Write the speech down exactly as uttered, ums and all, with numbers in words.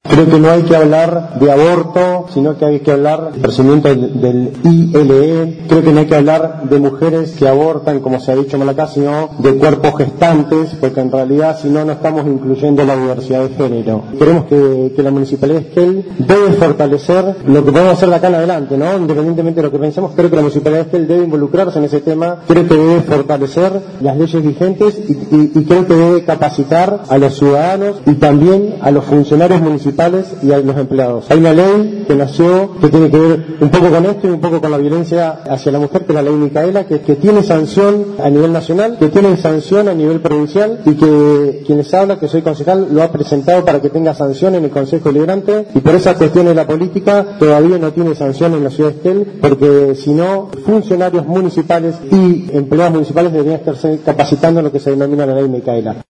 Creo que no hay que hablar de aborto, sino que hay que hablar del procedimiento del, del I L E. Creo que no hay que hablar de mujeres que abortan, como se ha dicho mal acá, sino de cuerpos gestantes, porque en realidad si no, no estamos incluyendo la diversidad de género. Queremos que, que la Municipalidad de Esquel debe fortalecer lo que podemos hacer de acá en adelante, ¿no? Independientemente de lo que pensemos, creo que la Municipalidad de Esquel debe involucrarse en ese tema, creo que debe fortalecer las leyes vigentes y, y, y creo que debe capacitar a los ciudadanos y también a los funcionarios municipales y a los empleados. Hay una ley que nació, que tiene que ver un poco con esto y un poco con la violencia hacia la mujer, que es la ley Micaela, que, que tiene sanción a nivel nacional, que tiene sanción a nivel provincial y que quien les habla, que soy concejal, lo ha presentado para que tenga sanción en el Consejo Deliberante y por esas cuestiones de la política todavía no tiene sanción en la ciudad de Esquel, porque si no, funcionarios municipales y empleados municipales deberían estarse capacitando en lo que se denomina la ley Micaela.